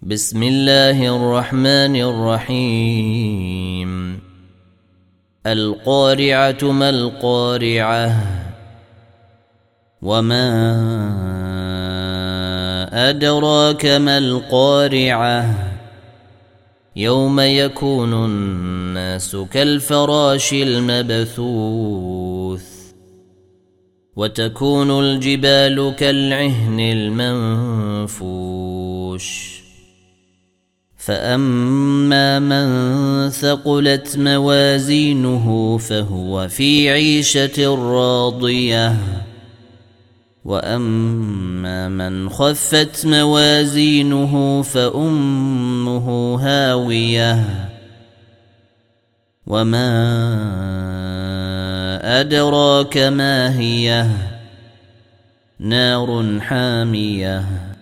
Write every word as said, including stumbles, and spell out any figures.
بسم الله الرحمن الرحيم القارعة ما القارعة وما أدراك ما القارعة يوم يكون الناس كالفراش المبثوث وتكون الجبال كالعهن المنفوش فأما من ثقلت موازينه فهو في عيشة راضية وأما من خفت موازينه فأمه هاوية وما أدراك ما هي نار حامية